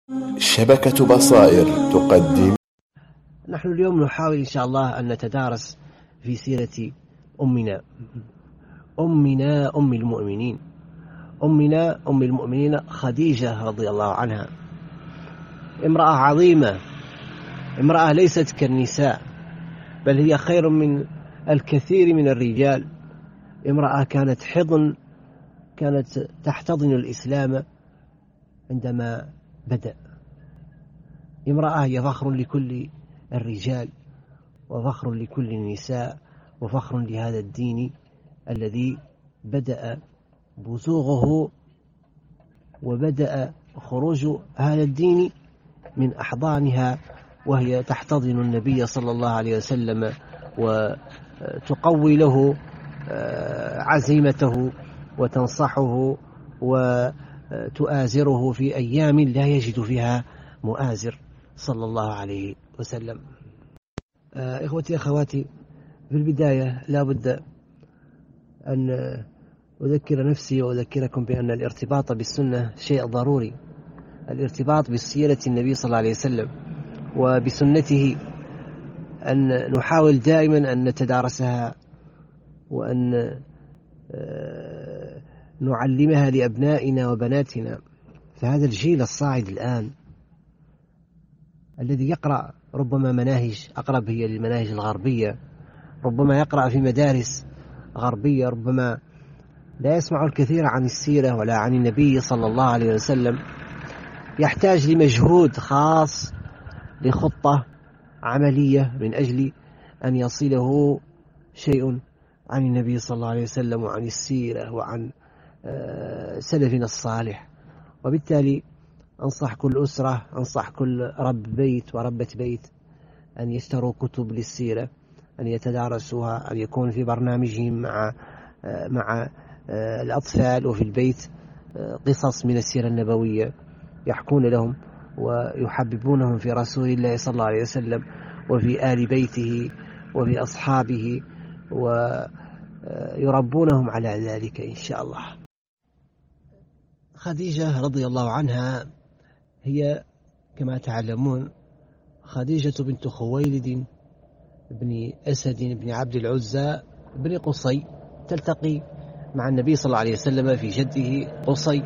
شبكة بصائر تقدم. نحن اليوم نحاول إن شاء الله أن نتدارس في سيرة أمنا أم المؤمنين، أمنا أم المؤمنين خديجة رضي الله عنها. امرأة عظيمة، امرأة ليست كالنساء، بل هي خير من الكثير من الرجال. امرأة كانت تحتضن الإسلام عندما بدأ. امرأة هي فخر لكل الرجال وفخر لكل النساء وفخر لهذا الدين الذي بدأ بزوغه وبدأ خروج هذا الدين من أحضانها، وهي تحتضن النبي صلى الله عليه وسلم وتقوي له عزيمته وتنصحه وتؤازره في أيام لا يجد فيها مؤازر صلى الله عليه وسلم. إخوتي أخواتي، في البداية لا بد أن أذكر نفسي وأذكركم بأن الارتباط بالسنة شيء ضروري. الارتباط بسيرة النبي صلى الله عليه وسلم وبسنته، أن نحاول دائما أن نتدارسها وأن نعلمها لأبنائنا وبناتنا. فهذا الجيل الصاعد الآن الذي يقرأ ربما مناهج أقرب هي للمناهج الغربية، ربما يقرأ في مدارس غربية، ربما لا يسمع الكثير عن السيرة ولا عن النبي صلى الله عليه وسلم، يحتاج لمجهود خاص، لخطة عملية من أجل أن يصله شيء عن النبي صلى الله عليه وسلم وعن السيرة وعن سلفنا الصالح. وبالتالي أنصح كل أسرة، أنصح كل رب بيت وربة بيت أن يشتروا كتب للسيرة، أن يتدارسوها، أن يكون في برنامجهم مع الأطفال وفي البيت قصص من السيرة النبوية يحكون لهم ويحببونهم في رسول الله صلى الله عليه وسلم وفي آل بيته وفي أصحابه، ويربونهم على ذلك إن شاء الله. خديجة رضي الله عنها هي كما تعلمون خديجة بنت خويلد بن أسد بن عبد العزى بن قصي، تلتقي مع النبي صلى الله عليه وسلم في جده قصي،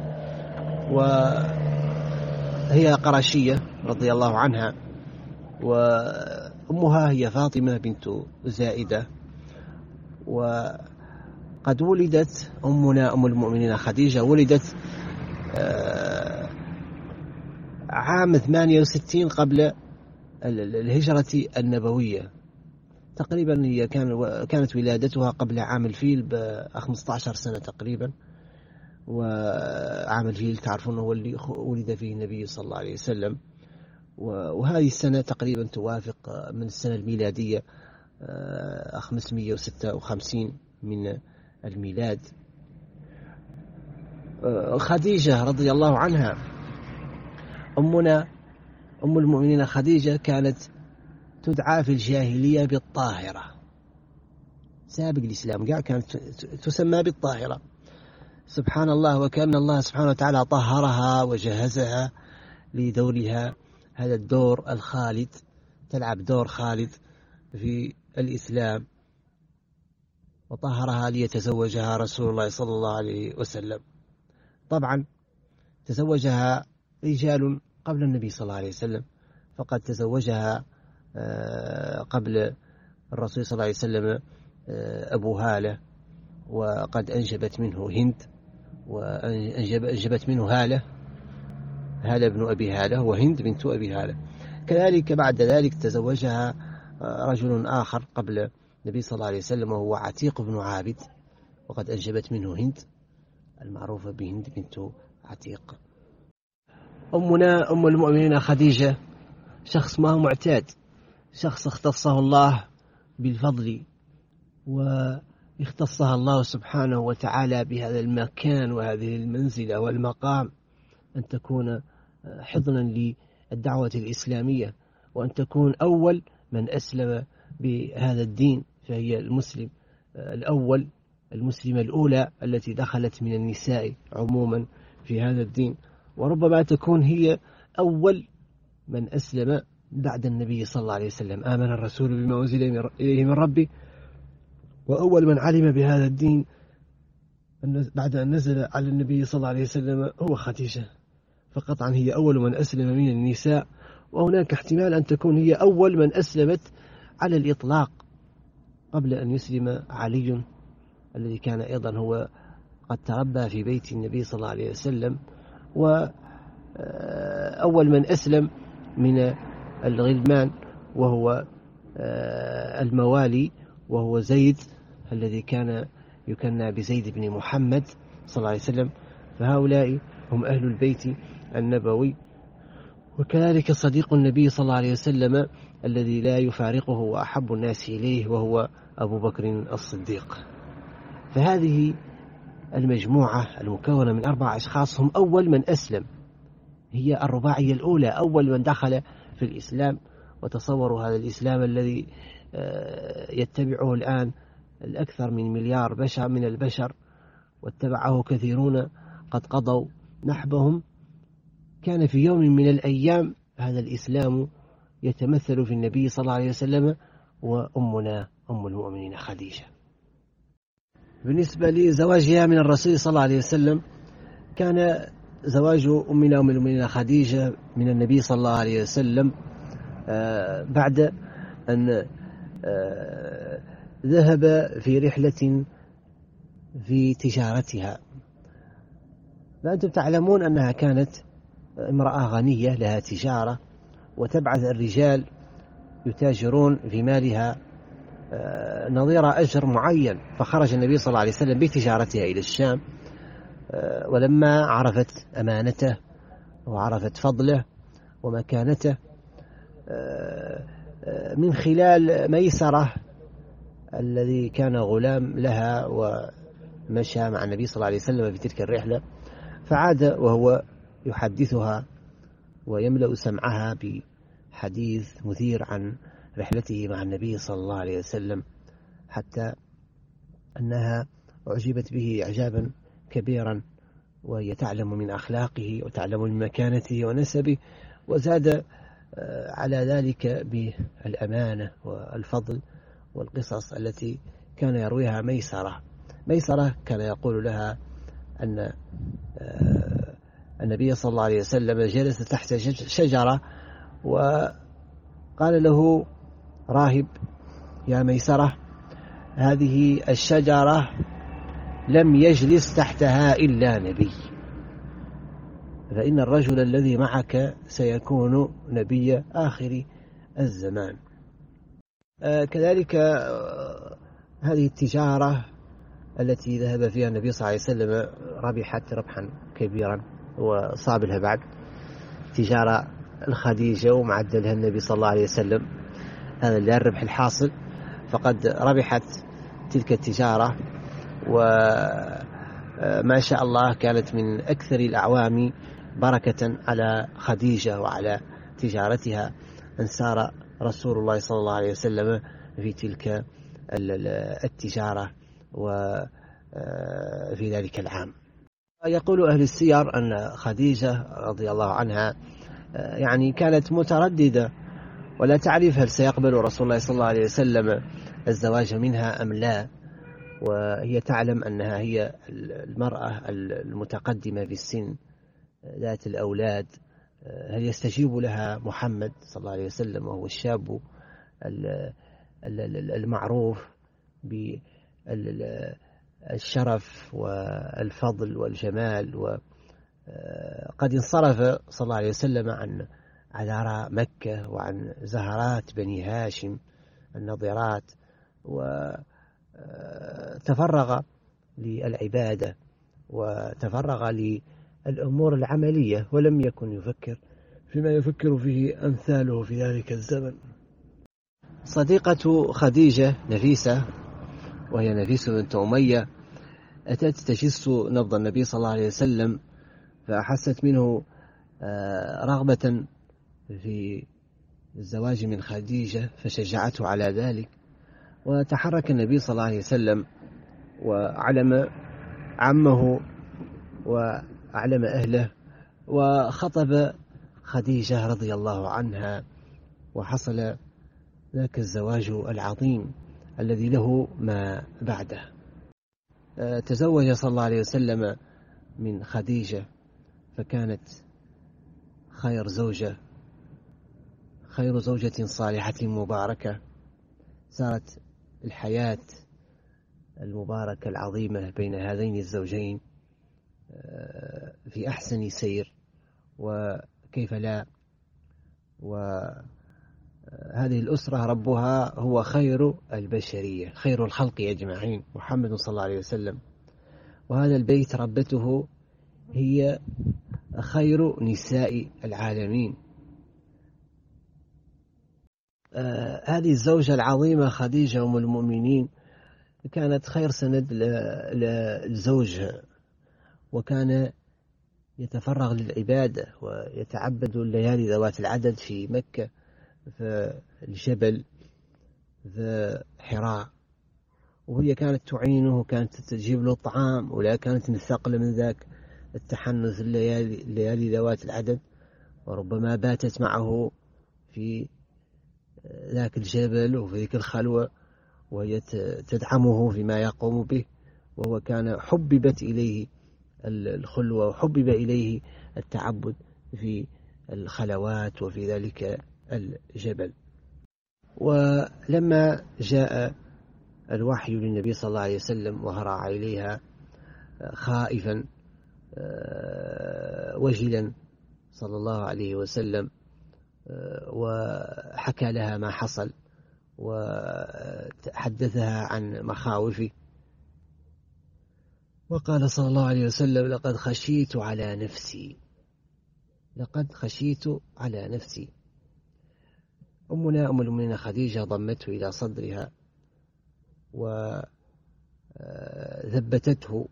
وهي قرشية رضي الله عنها، وأمها هي فاطمة بنت زائدة. وقد ولدت أمنا أم المؤمنين خديجة ولدت عام 68 قبل الهجرة النبوية تقريبا. هي كانت ولادتها قبل عام الفيل ب15 سنة تقريبا، وعام الفيل تعرفون هو اللي ولد فيه النبي صلى الله عليه وسلم، وهذه السنة تقريبا توافق من السنة الميلادية 556 من الميلاد. خديجة رضي الله عنها أمنا أم المؤمنين خديجة كانت تدعى في الجاهلية بالطاهرة، سابق الإسلام كانت تسمى بالطاهرة. سبحان الله، وكأن الله سبحانه وتعالى طهرها وجهزها لدورها، هذا الدور الخالد، تلعب دور خالد في الإسلام، وطهرها ليتزوجها رسول الله صلى الله عليه وسلم. طبعا تزوجها رجال قبل النبي صلى الله عليه وسلم، فقد تزوجها قبل الرسول صلى الله عليه وسلم أبو هالة، وقد أنجبت منه هند، وأنجبت منه هالة بن أبي هالة وهند بنت أبي هالة. كذلك بعد ذلك تزوجها رجل آخر قبل النبي صلى الله عليه وسلم، وهو عتيق بن عابد، وقد أنجبت منه هند المعروفة بهند بنت عتيق. أمنا أم المؤمنين خديجة شخص ما هو معتاد، شخص اختصه الله بالفضل، واختصها الله سبحانه وتعالى بهذا المكان وهذه المنزلة والمقام، أن تكون حضنا للدعوة الإسلامية، وأن تكون أول من أسلم بهذا الدين، فهي المسلم الأول، المسلمة الأولى التي دخلت من النساء عموما في هذا الدين، وربما تكون هي أول من أسلم بعد النبي صلى الله عليه وسلم. آمن الرسول بما أنزل إليه من ربه، وأول من علم بهذا الدين بعد أن نزل على النبي صلى الله عليه وسلم هو خديجة، فقطعا هي أول من أسلم من النساء، وهناك احتمال أن تكون هي أول من أسلمت على الإطلاق قبل أن يسلم علي، الذي كان أيضا هو قد تربى في بيت النبي صلى الله عليه وسلم. وأول من أسلم من الغلمان وهو الموالي، وهو زيد الذي كان يكنى بزيد بن محمد صلى الله عليه وسلم. فهؤلاء هم أهل البيت النبوي. وكذلك صديق النبي صلى الله عليه وسلم الذي لا يفارقه وأحب الناس إليه وهو أبو بكر الصديق. فهذه المجموعة المكونة من 4 أشخاص هم أول من أسلم، هي الرباعية الأولى، أول من دخل في الإسلام. وتصوروا هذا الإسلام الذي يتبعه الآن الأكثر من 1 مليار بشر من البشر، واتبعه كثيرون قد قضوا نحبهم. كان في يوم من الأيام هذا الإسلام يتمثل في النبي صلى الله عليه وسلم وأمنا أم المؤمنين خديجة. بالنسبة لزواجها من الرسول صلى الله عليه وسلم، كان زواج أمنا أم المؤمنين خديجة من النبي صلى الله عليه وسلم بعد أن ذهب في رحلة في تجارتها. فأنتم تعلمون أنها كانت امرأة غنية لها تجارة، وتبعث الرجال يتاجرون في مالها نظير أجر معين. فخرج النبي صلى الله عليه وسلم بتجارتها إلى الشام، ولما عرفت أمانته وعرفت فضله ومكانته من خلال ميسرة الذي كان غلام لها ومشى مع النبي صلى الله عليه وسلم في تلك الرحلة، فعاد وهو يحدثها ويملأ سمعها بحديث مثير عن رحلته مع النبي صلى الله عليه وسلم، حتى أنها أعجبت به إعجابا كبيرا، وهي تعلم من أخلاقه وتعلم من مكانته ونسبه، وزاد على ذلك بالأمانة والفضل والقصص التي كان يرويها ميسرة كان يقول لها أن النبي صلى الله عليه وسلم جلس تحت شجرة، وقال له راهب: يا ميسرة، هذه الشجرة لم يجلس تحتها إلا نبي، فإن الرجل الذي معك سيكون نبي آخر الزمان. كذلك هذه التجارة التي ذهب فيها النبي صلى الله عليه وسلم ربحت ربحا كبيرا وصاب لها بعد تجارة الخديجة ومعدلها النبي صلى الله عليه وسلم، هذا اللي الربح الحاصل. فقد ربحت تلك التجارة، وما شاء الله كانت من أكثر الأعوام بركة على خديجة وعلى تجارتها أن سار رسول الله صلى الله عليه وسلم في تلك التجارة وفي ذلك العام. يقول أهل السير أن خديجة رضي الله عنها يعني كانت مترددة ولا تعرف هل سيقبل رسول الله صلى الله عليه وسلم الزواج منها أم لا، وهي تعلم أنها هي المرأة المتقدمة في السن ذات الأولاد، هل يستجيب لها محمد صلى الله عليه وسلم وهو الشاب المعروف بالشرف والفضل والجمال. وقد انصرف صلى الله عليه وسلم عن عذراء مكة وعن زهرات بني هاشم النضرات، وتفرغ للعبادة وتفرغ للأمور العملية، ولم يكن يفكر فيما يفكر فيه أمثاله في ذلك الزمن. صديقة خديجة نفيسة، وهي نفيسة بنت أمية، أتت تجس نبض النبي صلى الله عليه وسلم، فأحست منه رغبة في الزواج من خديجة فشجعته على ذلك. وتحرك النبي صلى الله عليه وسلم وعلم عمه وأعلم أهله، وخطب خديجة رضي الله عنها، وحصل ذاك الزواج العظيم الذي له ما بعده. تزوج صلى الله عليه وسلم من خديجة، فكانت خير زوجة صالحة مباركة. صارت الحياة المباركة العظيمة بين هذين الزوجين في أحسن سير، وكيف لا. وهذه الأسرة ربها هو خير البشرية، خير الخلق أجمعين، محمد صلى الله عليه وسلم. وهذا البيت ربته هي خير نساء العالمين. هذه الزوجة العظيمة خديجة أم المؤمنين كانت خير سند لزوجها، وكان يتفرغ للعبادة ويتعبد الليالي ذوات العدد في مكة، في الجبل، في حراء، وهي كانت تعينه، وكانت تجيب له الطعام، ولا كانت مثقلة من ذاك التحنث الليالي ذوات العدد. وربما باتت معه في ذاك الجبل وفي ذيك الخلوة، وهي تدعمه فيما يقوم به، وهو كان حببت إليه الخلوة، وحبب إليه التعبد في الخلوات وفي ذلك الجبل. ولما جاء الوحي للنبي صلى الله عليه وسلم وهرع إليها خائفا وجلا صلى الله عليه وسلم، وحكى لها ما حصل وحدثها عن مخاوفه، وقال صلى الله عليه وسلم: لقد خشيت على نفسي. أمنا أم المؤمنين خديجة ضمته إلى صدرها وثبتته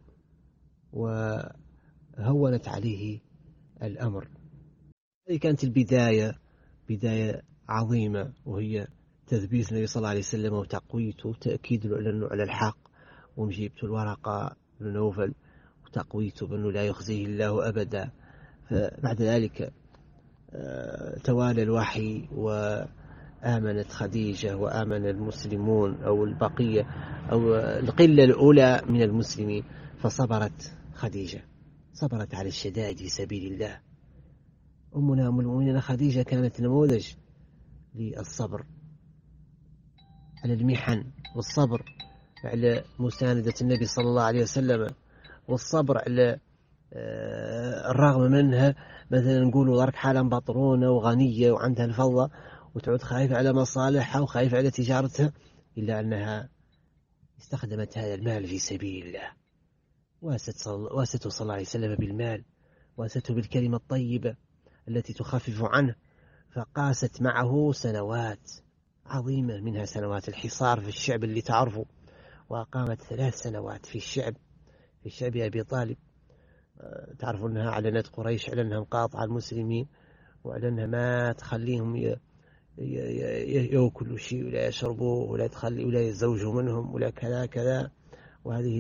وهونت عليه الأمر. هذه كانت البداية، بداية عظيمة، وهي تثبيت النبي صلى الله عليه وسلم وتقويته، وتأكيد له على الحق، ومجيبة الورقة بن نوفل وتقويته بأنه لا يخزيه الله أبدا. فبعد ذلك توالى الوحي، وآمنت خديجة وآمن المسلمون أو البقية أو القلة الأولى من المسلمين، فصبرت خديجة، صبرت على الشدائد في سبيل الله. أمنا أم المؤمنين خديجة كانت نموذج للصبر على المحن، والصبر على مساندة النبي صلى الله عليه وسلم، والصبر على الرغم منها مثلا نقولوا ضرك حالة بطرونة وغنية وعندها الفضة، وتعود خايفة على مصالحها وخايفة على تجارتها، إلا أنها استخدمت هذا المال في سبيل الله، واسته صلى الله عليه وسلم بالمال، واسته بالكلمة الطيبة التي تخفف عنه. فقاست معه سنوات عظيمة، منها سنوات الحصار في الشعب اللي تعرفه، وقامت 3 سنوات في الشعب أبي طالب. تعرفوا أنها أعلنت قريش على أنها مقاطعة المسلمين، وعلى أنها ما تخليهم يأكلوا شيء ولا يشربوا ولا يتزوجوا منهم ولا كذا كذا. وهذه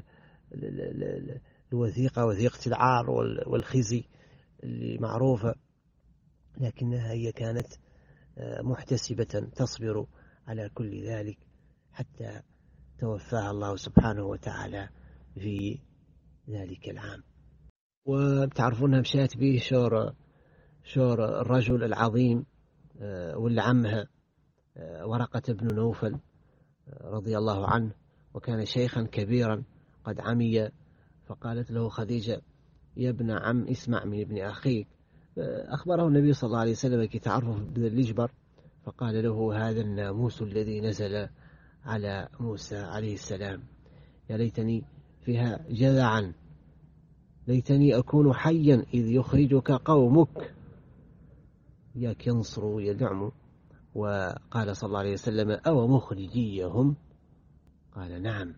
الوثيقة، وثيقة العار والخزي اللي معروفة، لكنها هي كانت محتسبة تصبر على كل ذلك حتى توفاها الله سبحانه وتعالى في ذلك العام. وتعرفونها مشات به شور الرجل العظيم واللي عمها ورقة بن نوفل رضي الله عنه، وكان شيخا كبيرا قد عمي. فقالت له خديجة: يا ابن عم، اسمع من ابن أخيك. أخبره النبي صلى الله عليه وسلم كي تعرف بن الجبر، فقال له: هذا الناموس الذي نزل على موسى عليه السلام، يا ليتني فيها جذعا، ليتني أكون حيا إذ يخرجك قومك، ياك ينصروا ويدعموا. وقال صلى الله عليه وسلم: أو مخرجيهم؟ قال: نعم.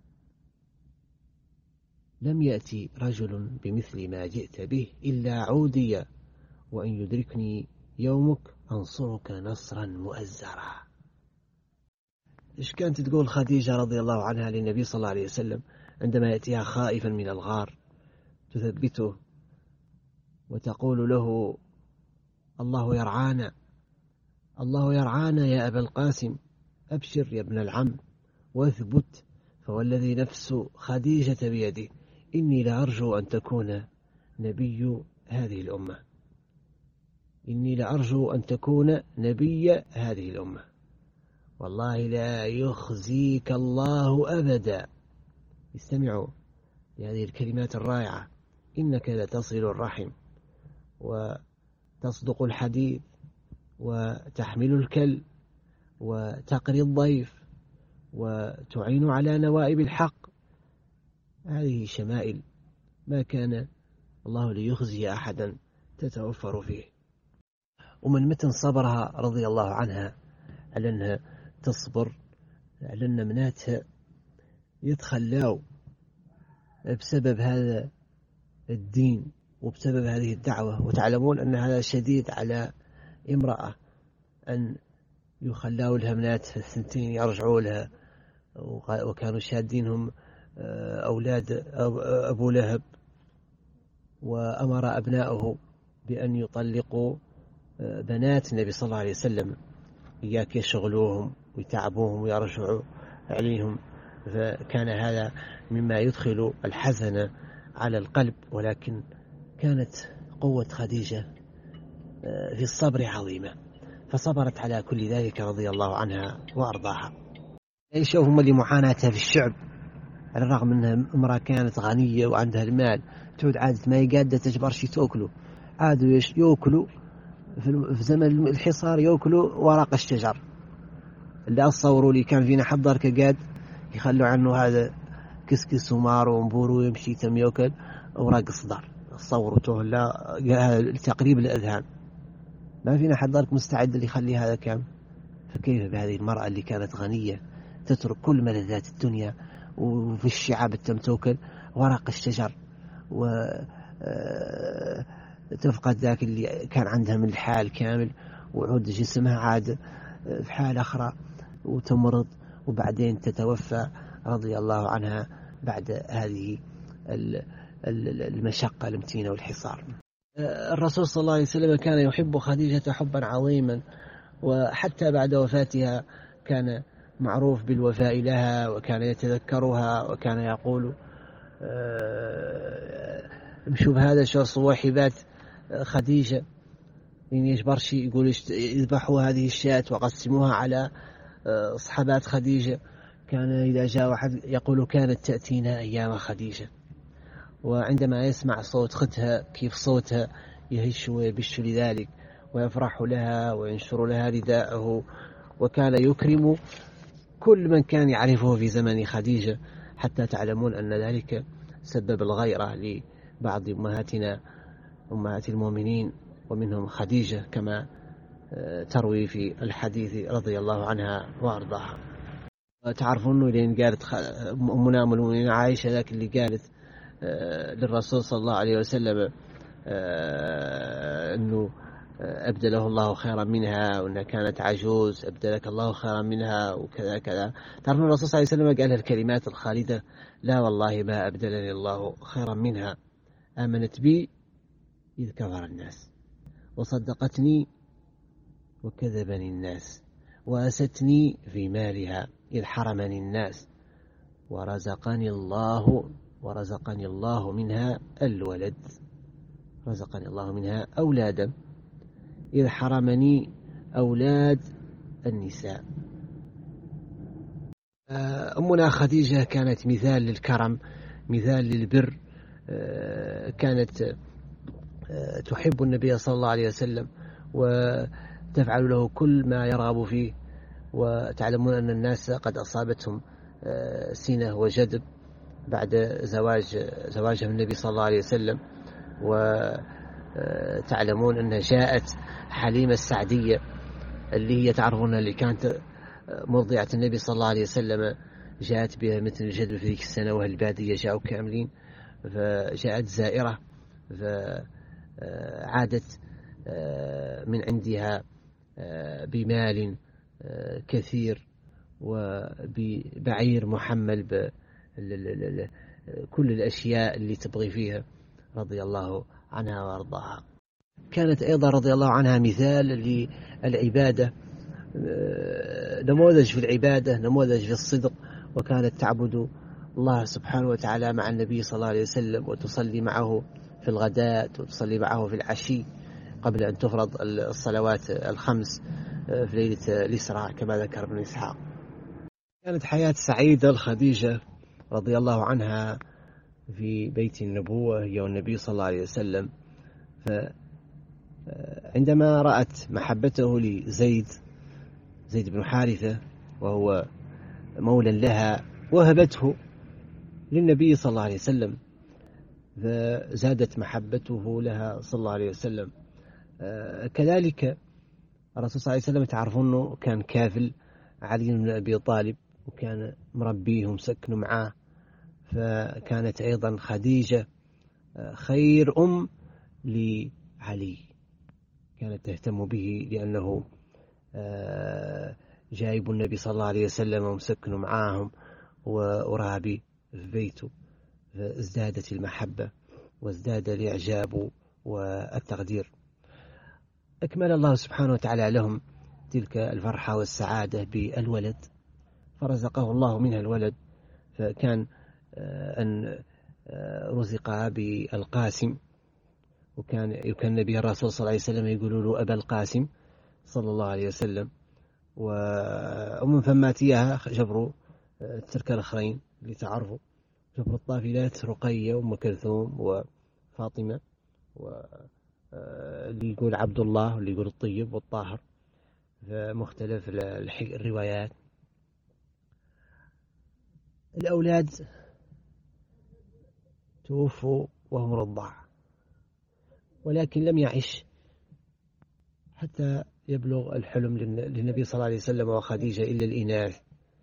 لم يأتي رجل بمثل ما جئت به إلا عودي، وإن يدركني يومك أنصرك نصرا مؤزرا. إيش كانت تقول خديجة رضي الله عنها للنبي صلى الله عليه وسلم عندما يأتيها خائفا من الغار؟ تثبته وتقول له: الله يرعانا، الله يرعانا يا أبا القاسم، أبشر يا ابن العم واثبت، فوالذي نفس خديجة بيده إني لأرجو أن تكون نبي هذه الأمة، إني لأرجو أن تكون نبي هذه الأمة، والله لا يخزيك الله أبدا. استمعوا لهذه الكلمات الرائعة: إنك لتصل الرحم وتصدق الحديث وتحمل الكل وتقري الضيف وتعين على نوائب الحق. هذه شمائل ما كان الله ليخزي أحدا تتوفر فيه. ومن متن صبرها رضي الله عنها على أنها تصبر على أن مناتها يتخلاو بسبب هذا الدين وبسبب هذه الدعوة. وتعلمون أن هذا شديد على امرأة أن يخلاو لها منات الثنتين يرجعوا لها، وكانوا شادينهم أولاد أبو لهب، وأمر أبنائه بأن يطلقوا بنات النبي صلى الله عليه وسلم، إياك يشغلوهم ويتعبوهم ويرجعوا عليهم. فكان هذا مما يدخل الحزن على القلب، ولكن كانت قوة خديجة في الصبر عظيمة، فصبرت على كل ذلك رضي الله عنها وأرضاها. يشوفهم اللي معاناتها في الشعب، على الرغم أنها امرأة كانت غنية وعندها المال، تعود عادة ما يقادة تجبر شي تأكلوا، عادوا يأكلوا في زمن الحصار يأكلوا ورق الشجر. اللي أصوروا لي كان فينا حضر كقاد يخلوا عنه هذا كسكس ومار ومبور ويمشي تم يأكل أوراق الصدر، صورته لا تقريب الأذهان، ما فينا حضرك مستعد اللي يخلي هذا كام. فكيف بهذه المرأة اللي كانت غنية تترك كل ملذات الدنيا وفي الشعاب التمتوكل ورق الشجر، وتفقد ذاك اللي كان عندها من الحال كامل، وعود جسمها عاد في حال أخرى وتمرض، وبعدين تتوفى رضي الله عنها بعد هذه المشقة المتينة والحصار. الرسول صلى الله عليه وسلم كان يحب خديجة حبا عظيما، وحتى بعد وفاتها كان معروف بالوفاء لها، وكان يتذكرها، وكان يقول مشوا بهذا شو صواحبات خديجة إن يجبرش يقول يذبحوا هذه الشاة وقسموها على صحبات خديجة. كان إذا جاء واحد يقول كانت تأتينا أيام خديجة، وعندما يسمع صوت ختها كيف صوتها يهش ويبش لذلك ويفرح لها وينشر لها رداءه، وكان يكرم كل من كان يعرفه في زمن خديجة، حتى تعلمون أن ذلك سبب الغيرة لبعض أمهاتنا أمهات المؤمنين ومنهم خديجة كما تروي في الحديث رضي الله عنها وأرضاها. تعرفون لين قالت أمنا أم المؤمنين عائشة ذاك اللي قالت للرسول صلى الله عليه وسلم أنه أبدله الله خيرا منها، وأنها كانت عجوز أبدلك الله خيرا منها وكذا كذا. تعرفون الرسول صلى الله عليه وسلم قال الكلمات الخالدة: لا والله ما أبدلني الله خيرا منها، آمنت بي إذ كفر الناس، وصدقتني وكذبني الناس، وأستني في مالها إذ حرمني الناس، ورزقني الله منها الولد، رزقني الله منها أولادا إذ حرمني أولاد النساء. أمنا خديجة كانت مثال للكرم، مثال للبر، كانت تحب النبي صلى الله عليه وسلم وتفعل له كل ما يرغب فيه. وتعلمون أن الناس قد أصابتهم سنة وجدب بعد زواجها من النبي صلى الله عليه وسلم، وتعلمون أن جاءت حليمة السعدية اللي هي تعرفونها اللي كانت مرضعة النبي صلى الله عليه وسلم، جاءت بها مثل الجدب في ذيك السنة، وهالبادية جاءوا كاملين، فجاءت زائرة فعادت من عندها بمال كثير وببعير محمل بكل الأشياء اللي تبغي فيها رضي الله عنها وأرضاها. كانت أيضا رضي الله عنها مثال للعبادة، نموذج في العبادة، نموذج في الصدق، وكانت تعبد الله سبحانه وتعالى مع النبي صلى الله عليه وسلم، وتصلي معه في الغداء وتصلي معه في العشي قبل أن تفرض الصلوات الخمس في ليلة الإسراء كما ذكر ابن إسحاق. كانت حياة سعيدة لخديجة رضي الله عنها في بيت النبوة هي والنبي صلى الله عليه وسلم. فعندما رأت محبته لزيد بن حارثة وهو مولى لها، وهبته للنبي صلى الله عليه وسلم، فزادت محبته لها صلى الله عليه وسلم. كذلك الرسول صلى الله عليه وسلم تعرفون أنه كان كافل علي بن أبي طالب، وكان مربيه ومسكنه معاه، فكانت أيضا خديجة خير أم لعلي، كانت تهتم به لأنه جايب النبي صلى الله عليه وسلم ومسكنه معاهم ورابي في بيته، فازدادت المحبة وازداد الإعجاب والتقدير. أكمل الله سبحانه وتعالى لهم تلك الفرحة والسعادة بالولد، فرزقه الله منها الولد، فكان أن رزق بالقاسم، وكان النبي الرسول صلى الله عليه وسلم يقولوا له أبا القاسم صلى الله عليه وسلم. ومن ثماتيها جبروا تلك الأخرين اللي تعرفوا، جبر الطافلات رقية وأم كلثوم وفاطمة، واللي يقول عبد الله واللي يقول الطيب والطاهر، فمختلف الروايات. الأولاد توفوا وهم رضع، ولكن لم يعش حتى يبلغ الحلم للنبي صلى الله عليه وسلم وخديجة إلا الإناث،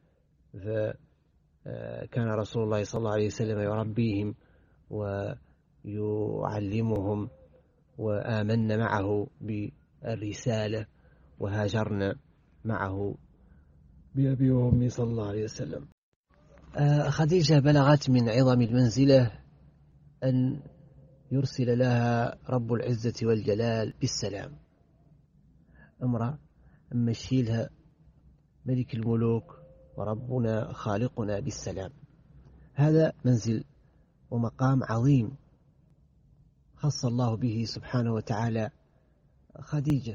فكان رسول الله صلى الله عليه وسلم يربيهم ويعلمهم، وآمن معه بالرسالة وهاجرنا معه بأبي وأمي صلى الله عليه وسلم. خديجة بلغت من عظم المنزلة أن يرسل لها رب العزة والجلال بالسلام، امرأة مشيلها ملك الملوك وربنا خالقنا بالسلام. هذا منزل ومقام عظيم خص الله به سبحانه وتعالى خديجة.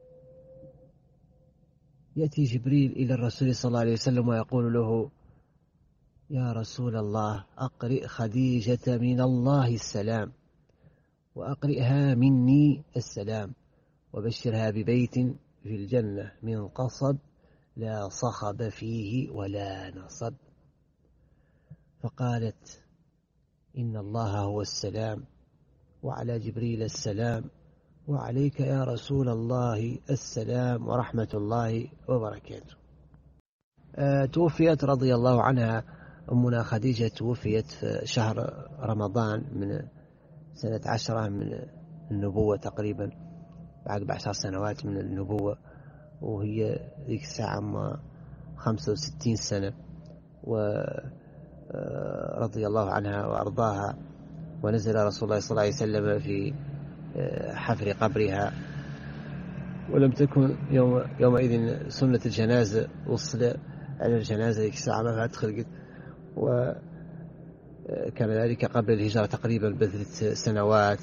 يأتي جبريل إلى الرسول صلى الله عليه وسلم ويقول له: يا رسول الله، أقرئ خديجة من الله السلام، وأقرئها مني السلام، وبشرها ببيت في الجنة من قصب لا صخب فيه ولا نصب. فقالت: إن الله هو السلام، وعلى جبريل السلام، وعليك يا رسول الله السلام ورحمة الله وبركاته. توفيت رضي الله عنها أمنا خديجة، توفيت في شهر رمضان من سنة 10 من النبوة تقريبا، بعد 10 سنوات من النبوة، وهي ذيك الساعة 65 سنة، ورضي الله عنها وأرضاها. ونزل رسول الله صلى الله عليه وسلم في حفر قبرها، ولم تكن يومئذ سنة الجنازة، وصل على الجنازة ذيك الساعة ما فات خلقت، وكان ذلك قبل الهجرة تقريبا ب3 سنوات،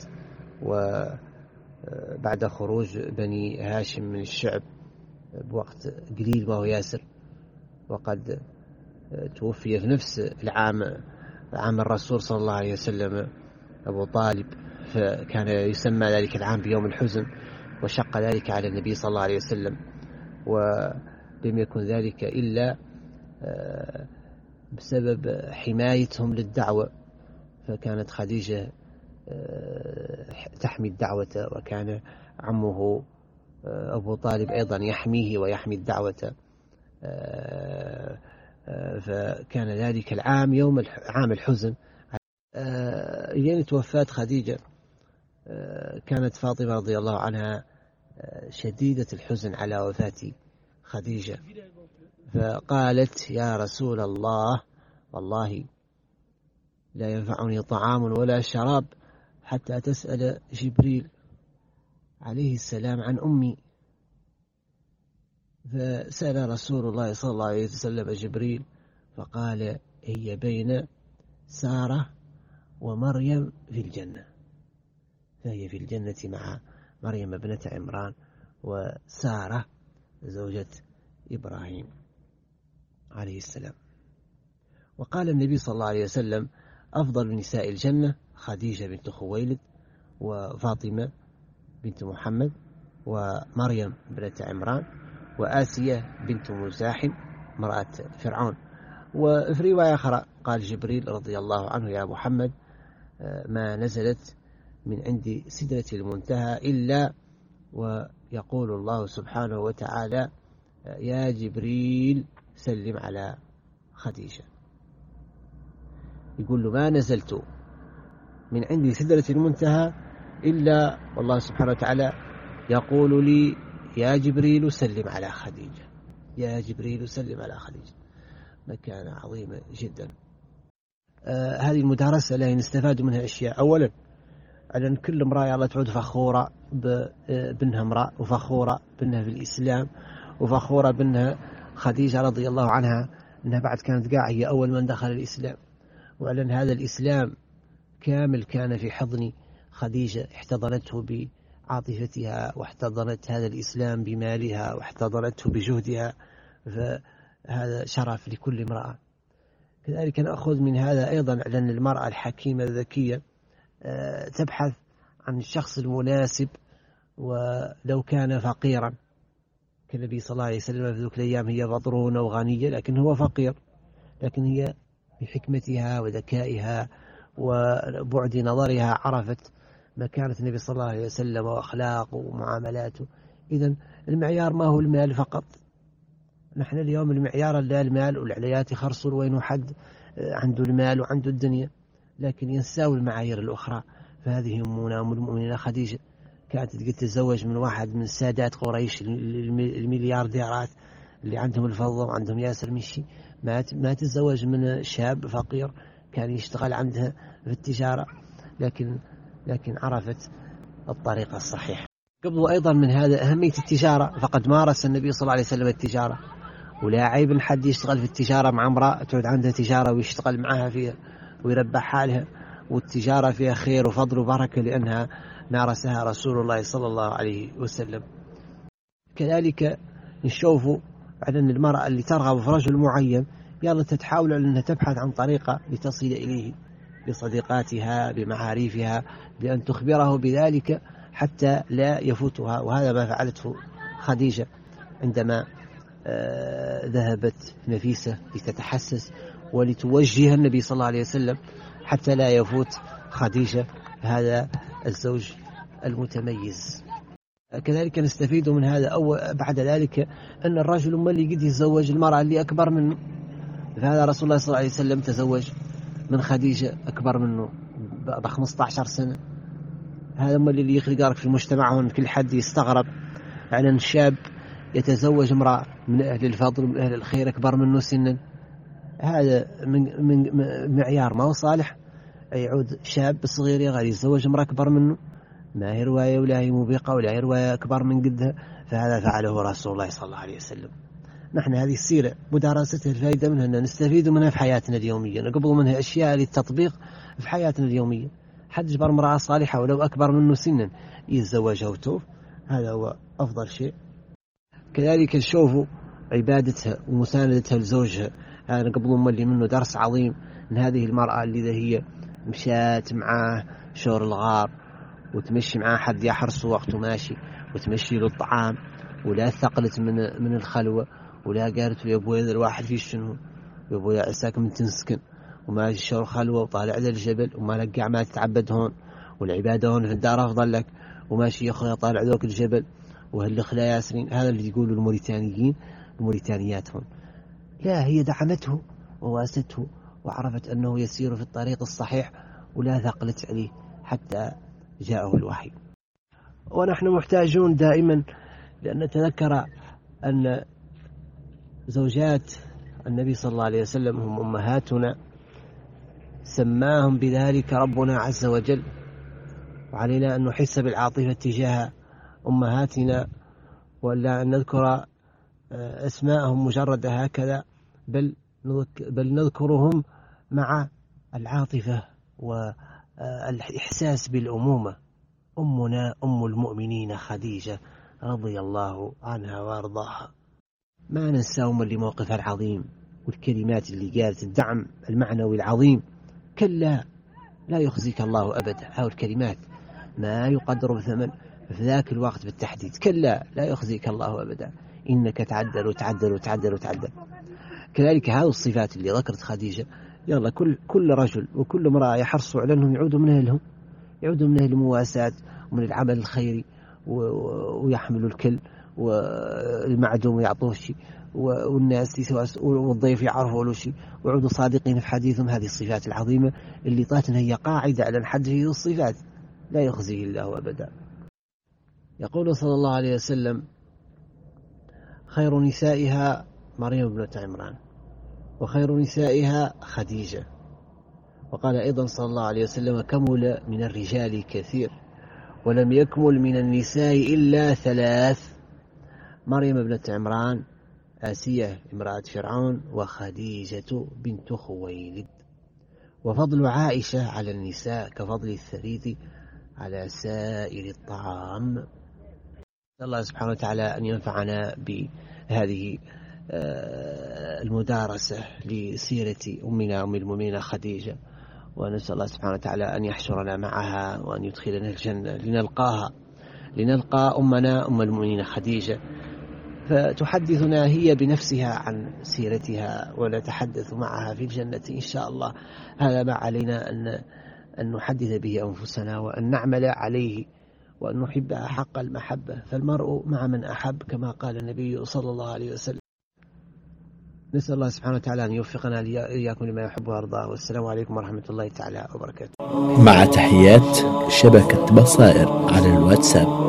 وبعد خروج بني هاشم من الشعب بوقت قليل وهو ياسر، وقد توفي في نفس عام الرسول صلى الله عليه وسلم أبو طالب، فكان يسمى ذلك العام بيوم الحزن، وشق ذلك على النبي صلى الله عليه وسلم، ولم يكن ذلك إلا بسبب حمايتهم للدعوة، فكانت خديجة تحمي الدعوة، وكان عمه أبو طالب أيضا يحميه ويحمي الدعوة، فكان ذلك العام عام الحزن. لين توفات خديجة كانت فاطمة رضي الله عنها شديدة الحزن على وفاة خديجة، فقالت: يا رسول الله، والله لا ينفعني طعام ولا شراب حتى تسأل جبريل. عليه السلام عن أمي، فسأل رسول الله صلى الله عليه وسلم جبريل فقال هي بين سارة ومريم في الجنة، فهي في الجنة مع مريم ابنة عمران وسارة زوجة إبراهيم عليه السلام. وقال النبي صلى الله عليه وسلم أفضل نساء الجنة خديجة بنت خويلد وفاطمة بنت محمد ومريم ابنة عمران وآسية بنت مزاحم امرأة فرعون. وفي رواية أخرى قال جبريل رضي الله عنه يا محمد ما نزلت من عند سدرة المنتهى إلا ويقول الله سبحانه وتعالى يا جبريل سلم على خديجة. يقول له ما نزلت من عند سدرة المنتهى إلا والله سبحانه وتعالى يقول لي يا جبريل سلم على خديجة، يا جبريل سلم على خديجة. مكانة عظيمة جدا. هذه المدارسة اللي نستفاد منها أشياء. أولا على أن كل امرأة الله تعود فخورة بأنها امرأة، وفخورة بأنها في الإسلام، وفخورة بأنها خديجة رضي الله عنها أنها بعد كانت قاعدة هي أول من دخل الإسلام، وعلى أن هذا الإسلام كامل كان في حضن خديجة، احتضنته بعاطفتها واحتضنت هذا الإسلام بمالها واحتضنته بجهدها، فهذا شرف لكل امرأة. كذلك نأخذ من هذا أيضا على أن المرأة الحكيمة الذكية تبحث عن الشخص المناسب ولو كان فقيرا، كالنبي صلى الله عليه وسلم في ذلك الأيام هي بطرونة وغنية لكن هو فقير، لكن هي بحكمتها وذكائها وبعد نظرها عرفت مكانة النبي صلى الله عليه وسلم وأخلاقه ومعاملاته. إذن المعيار ما هو المال فقط. نحن اليوم المعيار لا المال والعليات يخرصون وين حد عنده المال وعنده الدنيا، لكن ينساو المعايير الأخرى. فهذه أمنا أم المؤمنين خديجة كانت تتزوج من واحد من سادات قريش المليارديرات اللي عندهم الفضة وعندهم ياسر مشي، ما تتزوج من شاب فقير كان يشتغل عندها في التجارة، لكن عرفت الطريقة الصحيحة. قبل أيضا من هذا أهمية التجارة، فقد مارس النبي صلى الله عليه وسلم التجارة، ولا عيب أن حد يشتغل في التجارة مع امرأة تعود عندها تجارة ويشتغل معها فيها ويربح حالها، والتجارة فيها خير وفضل وبركة لأنها مارسها رسول الله صلى الله عليه وسلم. كذلك نشوف على أن المرأة اللي ترغب في رجل معين يلا تتحاول أنها تبحث عن طريقة لتصل إليه بصديقاتها بمعارفها بأن تخبره بذلك حتى لا يفوتها. وهذا ما فعلته خديجة عندما ذهبت نفيسة لتتحسس ولتوجه النبي صلى الله عليه وسلم حتى لا يفوت خديجة هذا الزوج المتميز. كذلك نستفيد من هذا أو بعد ذلك أن الرجل ما اللي قد يتزوج المرأة اللي أكبر منه، فهذا رسول الله صلى الله عليه وسلم تزوج من خديجة أكبر منه ب 15 سنة. هذا ما اللي يخلق في المجتمع، وأن كل حد يستغرب على أن شاب يتزوج امرأة من أهل الفضل ومن أهل الخير أكبر منه سنا. هذا من معيار ما هو صالح. يعود شاب صغير يغير يتزوج امرأة أكبر منه، ما هي رواية ولا هي موبقة ولا هي رواية أكبر من قدها، فهذا فعله رسول الله صلى الله عليه وسلم. نحن هذه السيرة مدارستها الفائدة منها أن نستفيد منها في حياتنا اليومية، نقبض منها أشياء للتطبيق في حياتنا اليومية. حد جبر امرأة صالحة ولو أكبر منه سنا يتزوجها وتوف، هذا هو أفضل شيء. كذلك نشوف عبادتها ومساندتها لزوجها، هذا نقبض منه درس عظيم. من هذه المرأة اللي هي مشات معاه شور الغار وتمشي معاه حد يحرص وقته ماشي وتمشي له الطعام، ولا ثقلت من الخلوة، ولا قالت يا أبوي هذا الواحد في شنو يا أبوي عساك من تنسكن وماشي شور خلوة وطالع ذا الجبل وما لقى ما تتعبد هون والعبادة هون في الدار أفضل لك، وماشي يا أخويا طالع ذوك الجبل وهالخلا ياسرين. هذا اللي يقولوا الموريتانيين الموريتانيات هون. لا، هي دعمته وواسته وعرفت أنه يسير في الطريق الصحيح ولا ثقلت عليه حتى جاءه الوحي. ونحن محتاجون دائما لأن نتذكر أن زوجات النبي صلى الله عليه وسلم هم أمهاتنا، سماهم بذلك ربنا عز وجل، وعلينا أن نحس بالعاطفة تجاه أمهاتنا ولا أن نذكر أسماءهم مجرد هكذا، بل نذكرهم مع العاطفة والإحساس بالأمومة. أمنا أم المؤمنين خديجة رضي الله عنها وأرضاها، ما ننسى لموقفها العظيم والكلمات اللي قالت، الدعم المعنوي العظيم. كلا لا يخزيك الله أبدا. هاو الكلمات ما يقدر بثمن في ذاك الوقت بالتحديد. كلا لا يخزيك الله أبدا، إنك تعدل وتعدل وتعدل وتعدل. كذلك هذه الصفات اللي ذكرت خديجة، يلا كل رجل وكل امرأة يحرصوا على أنهم يعودوا منها المواساة ومن العمل الخيري، ويحملوا الكل، والمعدوم يعطوه شيء، والناس والضيف يعرفوا له شيء، ويعودوا صادقين في حديثهم. هذه الصفات العظيمة اللي طاتنا هي قاعدة على نحدث هذه الصفات، لا يخزيه الله أبدا. يقول صلى الله عليه وسلم: خير نسائها مريم بنت عمران، وخير نسائها خديجة. وقال أيضا صلى الله عليه وسلم: كمل من الرجال كثير ولم يكمل من النساء إلا 3: مريم بنت عمران، آسية امرأة فرعون، وخديجة بنت خويلد. وفضل عائشة على النساء كفضل الثريد على سائر الطعام. الله سبحانه وتعالى أن ينفعنا بهذه المدارسة لسيرة أمنا أم المؤمنين خديجة، ونسأل الله سبحانه وتعالى أن يحشرنا معها وأن يدخلنا الجنة لنلقى أمنا أم المؤمنين خديجة، فتحدثنا هي بنفسها عن سيرتها ونتحدث معها في الجنة إن شاء الله. هذا ما علينا أن نحدث به أنفسنا وأن نعمل عليه وأن نحبها حق المحبة، فالمرء مع من أحب كما قال النبي صلى الله عليه وسلم. نسأل الله سبحانه وتعالى أن يوفقنا إياكم لما يحب ويرضاه، والسلام عليكم ورحمة الله تعالى وبركاته. مع تحيات شبكة بصائر على الواتساب.